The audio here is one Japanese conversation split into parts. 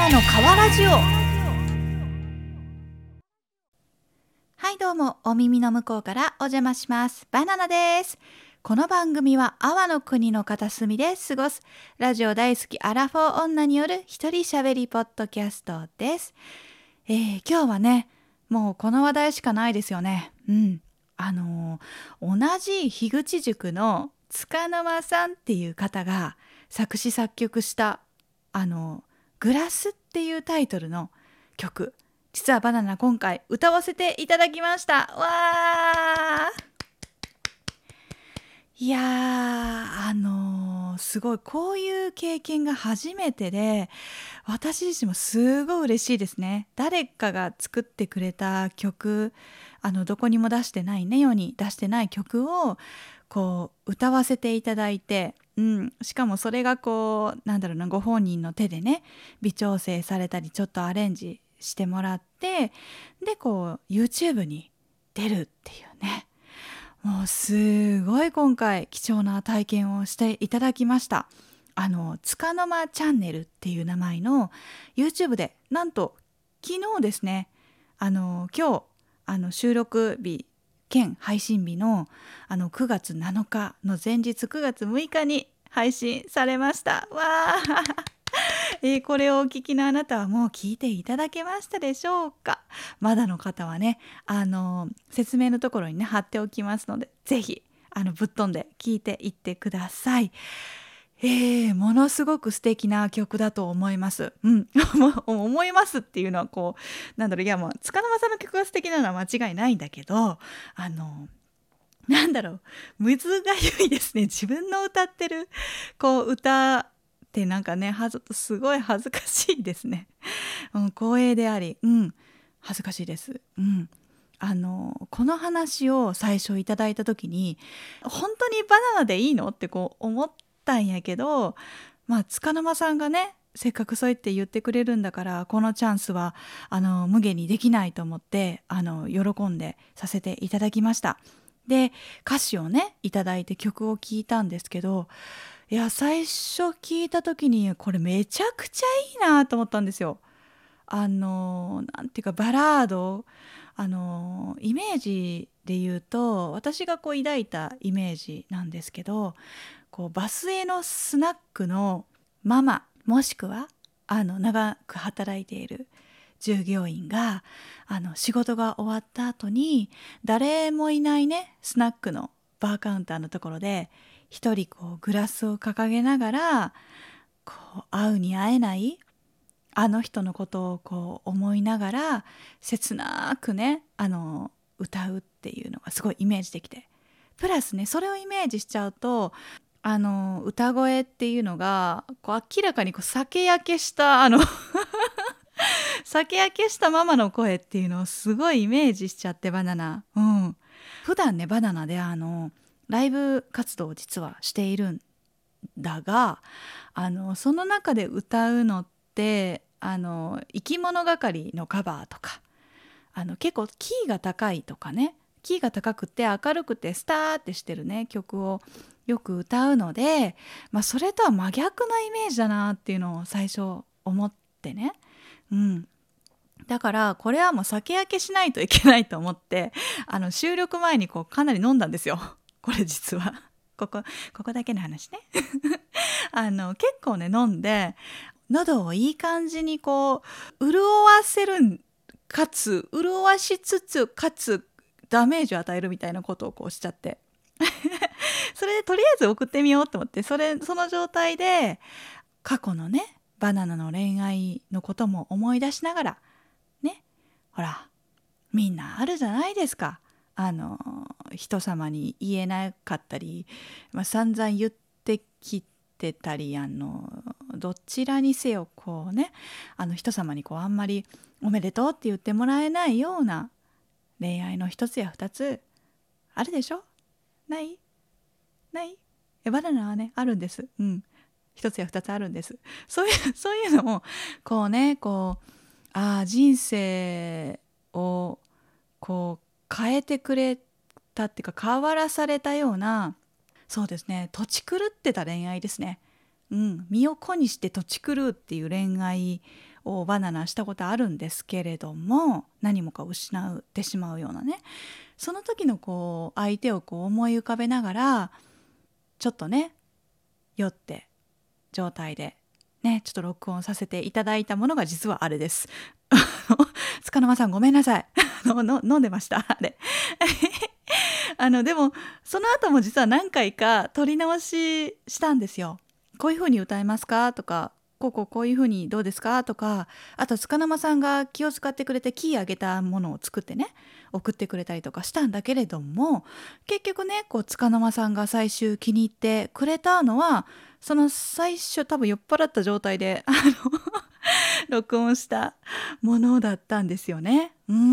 ナの川ラジオ。はいどうも、お耳の向こうからお邪魔します。バナナです。この番組は阿波の国の片隅で過ごすラジオ大好きアラフォー女による一人喋りポッドキャストです。今日はね、もうこの話題しかないですよね。同じ樋口塾の束の間さんっていう方が作詞作曲したグラスっていうタイトルの曲、実はバナナ今回歌わせていただきました。わー、いやー、すごいこういう経験が初めてで、私自身もすごい嬉しいですね。誰かが作ってくれた曲、どこにも出してないね、世に出してない曲をこう歌わせていただいて、しかもそれがこうご本人の手でね微調整されたりちょっとアレンジしてもらって、でこう YouTube に出るっていうね、もうすごい今回貴重な体験をしていただきました。束の間チャンネルっていう名前の YouTube で、なんと昨日ですね、今日収録日兼配信日の9月7日の前日9月6日に配信されました。わーこれをお聞きのあなたはもう聞いていただけましたでしょうか。まだの方はね、説明のところにね貼っておきますので、ぜひぶっ飛んで聞いていってください。ものすごく素敵な曲だと思います。思いますっていうのはこういやもう束の間さんの曲が素敵なのは間違いないんだけど、むずがゆいですね。自分の歌ってるこう歌ってすごい恥ずかしいですね。光栄であり、恥ずかしいです。この話を最初いただいた時に、本当にバナナでいいのってこう思ったんやけど、束の間さんがねせっかくそう言って言ってくれるんだから、このチャンスは無限にできないと思って喜んでさせていただきました。で歌詞をねいただいて曲を聴いたんですけど、いや最初聞いた時にこれめちゃくちゃいいなと思ったんですよ。なんていうかバラード、イメージで言うと私がこう抱いたイメージなんですけど、こうバスへのスナックのママ、もしくは長く働いている従業員が仕事が終わった後に誰もいないねスナックのバーカウンターのところで一人こうグラスを掲げながら、こう会うに会えないあの人のことをこう思いながら切なくね歌うっていうのがすごいイメージできて、プラスねそれをイメージしちゃうと歌声っていうのがこう明らかにこう酒焼けした酒焼けしたママの声っていうのをすごいイメージしちゃって、バナナ、普段ねバナナでライブ活動を実はしているんだが、その中で歌うのって生き物係のカバーとか結構キーが高いとかね、キーが高くて明るくてスターってしてるね曲をよく歌うので、それとは真逆のイメージだなっていうのを最初思ってね、だからこれはもう酒焼けしないといけないと思って収録前にこうかなり飲んだんですよ。これ実はここだけの話ね結構ね飲んで、喉をいい感じにこう潤わせる、かつ潤わしつつかつダメージを与えるみたいなことをこうしちゃってそれでとりあえず送ってみようと思って、その状態で過去のねバナナの恋愛のことも思い出しながらね、ほらみんなあるじゃないですか、人様に言えなかったり、散々言ってきてたり、どちらにせよこうね人様にこうあんまりおめでとうって言ってもらえないような恋愛の一つや二つあるでしょ。ないバナナはねあるんです。一つや二つあるんです。そういうのをこうね人生をこう変えてくれたっていうか変わらされたような、そうですね、土地狂ってた恋愛ですね。身を粉にして土地狂うっていう恋愛をバナナしたことあるんですけれども、何もか失ってしまうようなね、その時のこう相手をこう思い浮かべながら、ちょっとね酔って状態でねちょっと録音させていただいたものが実はあれです。塚沼さんごめんなさい。飲んでましたあれ。でもその後も実は何回か撮り直ししたんですよ。こういう風に歌えますかとか、こういう風にどうですかとか、あと塚沼さんが気を使ってくれてキー上げたものを作ってね送ってくれたりとかしたんだけれども、結局ねこう塚沼さんが最終気に入ってくれたのは、その最初多分酔っ払った状態で録音したものだったんですよね。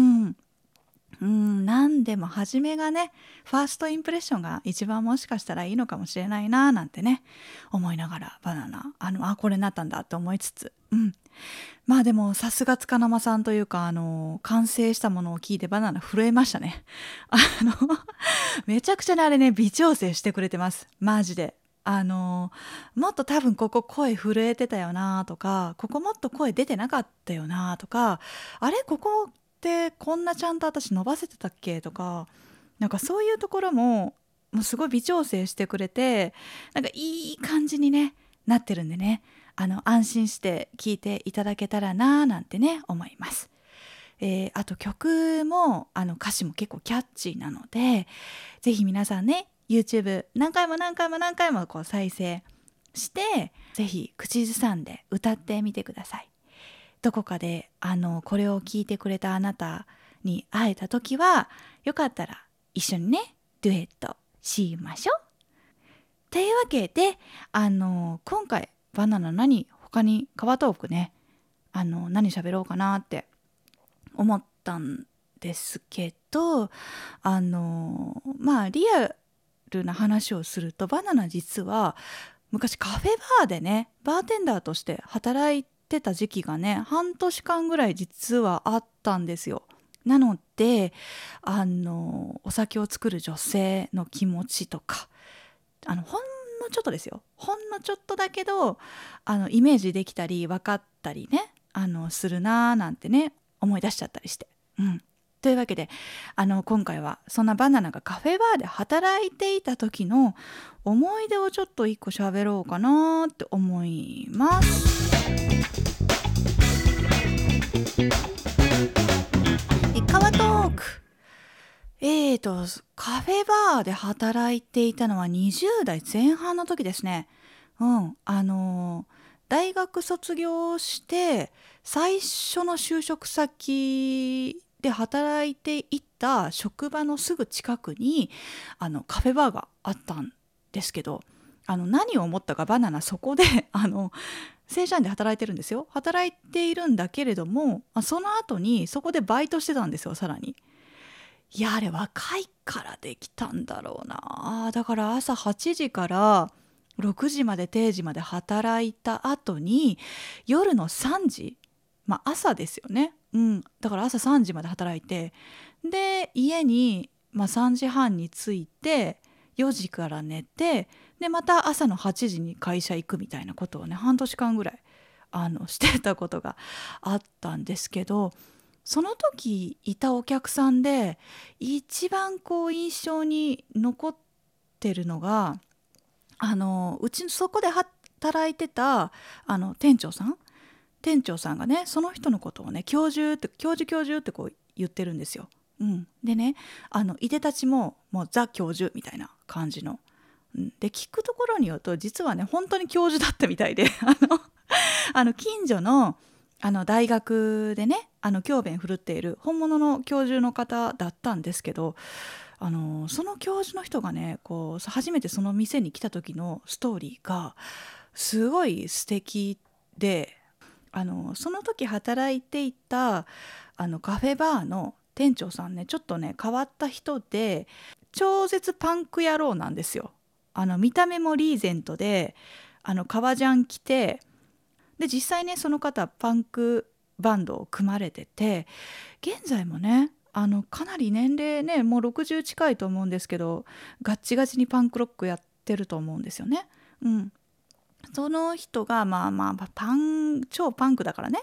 なんでも初めがね、ファーストインプレッションが一番もしかしたらいいのかもしれないななんてね思いながら、バナナこれになったんだって思いつつ、まあでもさすが塚生さんというか、完成したものを聞いてバナナ震えましたね。めちゃくちゃねあれね微調整してくれてます、マジで。もっと多分ここ声震えてたよなとか、ここもっと声出てなかったよなとか、あれここってこんなちゃんと私伸ばせてたっけとか、なんかそういうところもすごい微調整してくれて、なんかいい感じにねなってるんでね、安心して聴いていただけたらななんてね思います。あと曲も歌詞も結構キャッチーなので、ぜひ皆さんね YouTube 何回もこう再生して、ぜひ口ずさんで歌ってみてください。どこかでこれを聞いてくれたあなたに会えた時は、よかったら一緒にねデュエットしましょう。というわけで今回バナナ他にカバートークね何喋ろうかなって思ったんですけど、リアルな話をすると、バナナ実は昔カフェバーでねバーテンダーとして働いてた時期がね半年間ぐらい実はあったんですよ。なのでお酒を作る女性の気持ちとか、ほんのちょっとですよ、ほんのちょっとだけどイメージできたり分かったりねするなーなんてね思い出しちゃったりして、というわけで今回はそんなバナナがカフェバーで働いていた時の思い出をちょっと一個喋ろうかなって思います。カワトーク。カフェバーで働いていたのは20代前半の時ですね。大学卒業して最初の就職先で働いていた職場のすぐ近くにカフェバーがあったんですけど、何を思ったかバナナそこで正社員で働いてるんですよ。働いているんだけれども、その後にそこでバイトしてたんですよ。さらにいやあれ若いからできたんだろうな。だから朝8時から6時まで定時まで働いた後に夜の3時、朝ですよね、だから朝3時まで働いて、で家に、3時半に着いて4時から寝て、でまた朝の8時に会社行くみたいなことをね半年間ぐらいしてたことがあったんですけど、その時いたお客さんで一番こう印象に残ってるのがうちそこで働いてた店長さんがね、その人のことをね教授ってこう言ってるんですよ。でねいでたちももうザ教授みたいな感じの、で聞くところによると実はね本当に教授だったみたいで近所の大学でね教鞭振るっている本物の教授の方だったんですけど、その教授の人がねこう初めてその店に来た時のストーリーがすごい素敵で、その時働いていたカフェバーの店長さんねちょっとね変わった人で超絶パンク野郎なんですよ。見た目もリーゼントで革ジャン着て、で実際ねその方パンクバンドを組まれてて、現在もねかなり年齢ねもう60近いと思うんですけど、ガッチガチにパンクロックやってると思うんですよね。その人が超パンクだからね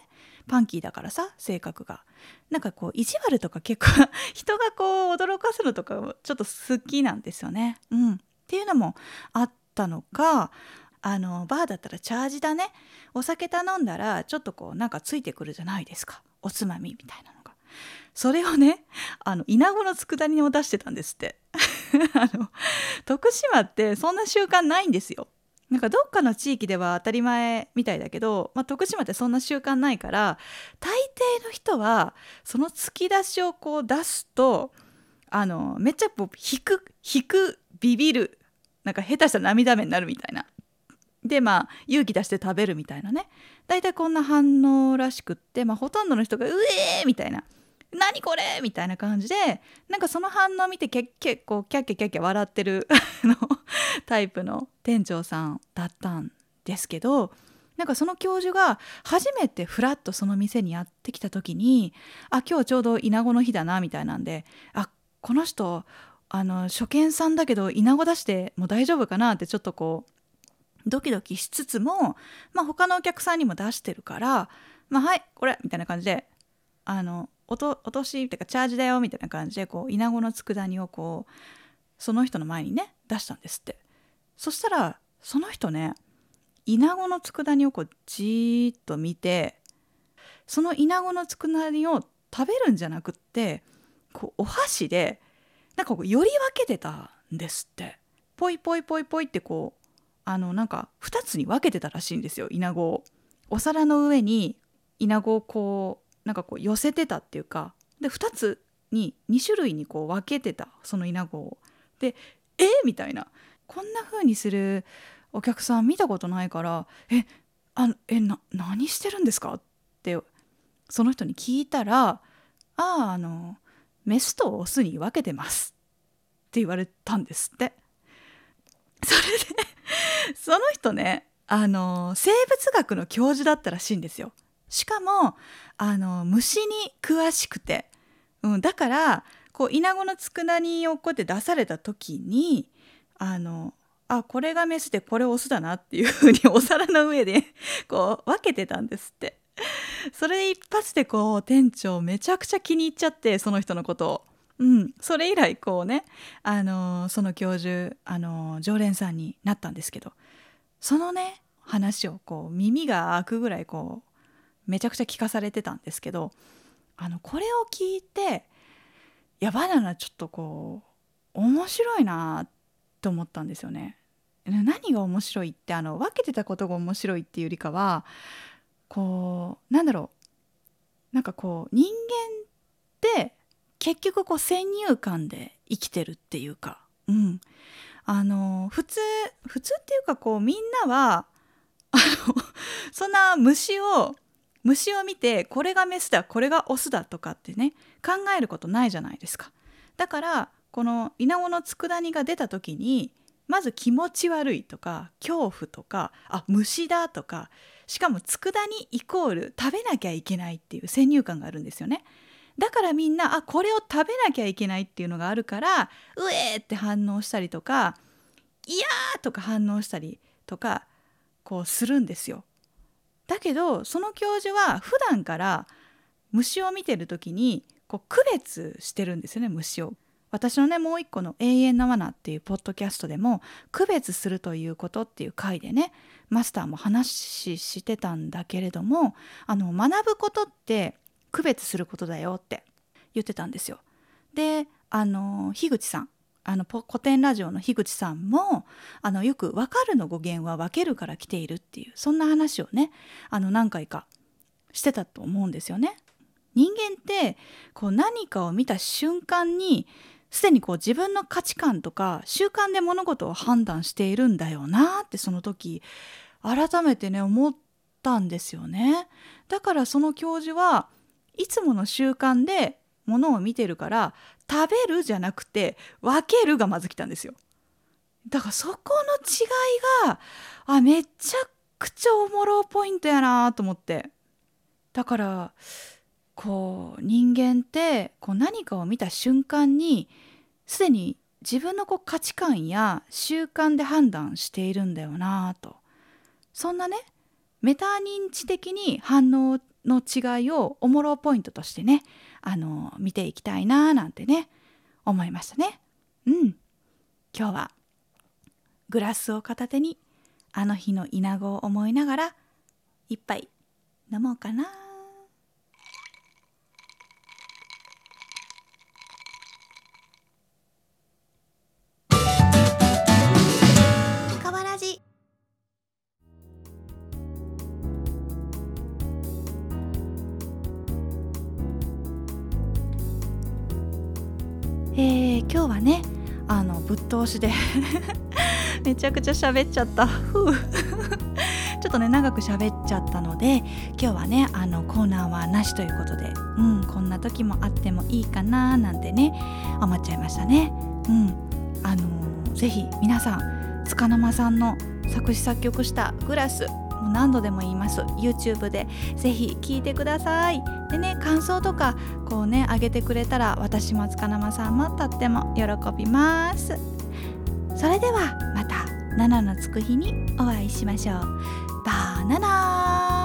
パンキーだからさ、性格がなんかこう意地悪とか結構人がこう驚かすのとかちょっと好きなんですよね。っていうのもあったのか、バーだったらチャージだね、お酒頼んだらちょっとこうなんかついてくるじゃないですか、おつまみみたいなのが。それをね、イナゴの佃煮を出してたんですって徳島ってそんな習慣ないんですよ。なんかどっかの地域では当たり前みたいだけど、徳島ってそんな習慣ないから、大抵の人はその突き出しをこう出すとめっちゃこう引くビビる、なんか下手したら涙目になるみたいな。で勇気出して食べるみたいなね、大体こんな反応らしくって、ほとんどの人がうえーみたいな、何これみたいな感じで、なんかその反応を見て結構キャッキャキャッキャ笑ってるタイプの店長さんだったんですけど、なんかその教授が初めてフラッとその店にやってきた時に、今日ちょうどイナゴの日だなみたいなんで、この人初見さんだけどイナゴ出しても大丈夫かなってちょっとこうドキドキしつつも、他のお客さんにも出してるから、はいこれみたいな感じで落としっていうかチャージだよみたいな感じで、こうイナゴの佃煮をこうその人の前にね出したんですって。そしたらその人ね、イナゴの佃煮をこうじーっと見て、そのイナゴの佃煮を食べるんじゃなくって、こうお箸でなんかこうより分けてたんですって。ポイポイポイポイってこうなんか2つに分けてたらしいんですよ、イナゴを。お皿の上にイナゴをこうなんかこう寄せてたっていうか、で2つに2種類にこう分けてた、そのイナゴを。でみたいな、こんな風にするお客さん見たことないから、何してるんですかってその人に聞いたら、メスとオスに分けてますって言われたんですって。それでその人ね、生物学の教授だったらしいんですよ。しかも虫に詳しくて、だからこうイナゴの佃煮をこうやって出された時にこれがメスでこれオスだなっていう風にお皿の上でこう分けてたんですって。それで一発でこう店長めちゃくちゃ気に入っちゃって、その人のことを。それ以来こうね、その教授常連さんになったんですけど、そのね話をこう耳が開くぐらいこうめちゃくちゃ聞かされてたんですけど、これを聞いて、いやバナナちょっとこう面白いなと思ったんですよね。何が面白いって分けてたことが面白いっていうよりかは、こうなんだろう、なんかこう人間って結局こう先入観で生きてるっていうか、普通っていうか、こうみんなはそんな虫を見てこれがメスだこれがオスだとかってね考えることないじゃないですか。だからこのイナゴの佃煮が出た時に、まず気持ち悪いとか恐怖とか虫だとか、しかも佃煮イコール食べなきゃいけないっていう先入観があるんですよね。だからみんなこれを食べなきゃいけないっていうのがあるから、うえーって反応したりとか、いやーとか反応したりとかこうするんですよ。だけどその教授は普段から虫を見てる時にこう区別してるんですよね、虫を。私のねもう一個の永遠な罠っていうポッドキャストでも、区別するということっていう回でねマスターも話してたんだけれども、学ぶことって区別することだよって言ってたんですよ。で樋口さん、古典ラジオの樋口さんもよく分かるの語源は分けるから来ているっていう、そんな話をね何回かしてたと思うんですよね。人間ってこう何かを見た瞬間にすでにこう自分の価値観とか習慣で物事を判断しているんだよなって、その時改めてね思ったんですよね。だからその教授はいつもの習慣で物を見てるから、食べるじゃなくて分けるがまず来たんですよ。だからそこの違いがめちゃくちゃおもろポイントやなと思って。だからこう人間ってこう何かを見た瞬間にすでに自分のこう価値観や習慣で判断しているんだよなと。そんなねメタ認知的に反応の違いをおもろポイントとしてね見ていきたいななんてね思いましたね。今日はグラスを片手にあの日のイナゴを思いながら一杯飲もうかな。かわらじ。今日はねぶっ通しでめちゃくちゃ喋っちゃったちょっとね長く喋っちゃったので今日はねコーナーはなしということで、こんな時もあってもいいかななんてね思っちゃいましたね。ぜひ皆さん束の間さんの作詞作曲したグラスもう何度でも言います YouTube でぜひ聞いてください。でね感想とかこうねあげてくれたら私も束の間さんもとっても喜びます。それではまた7のつく日にお会いしましょう。バナナ。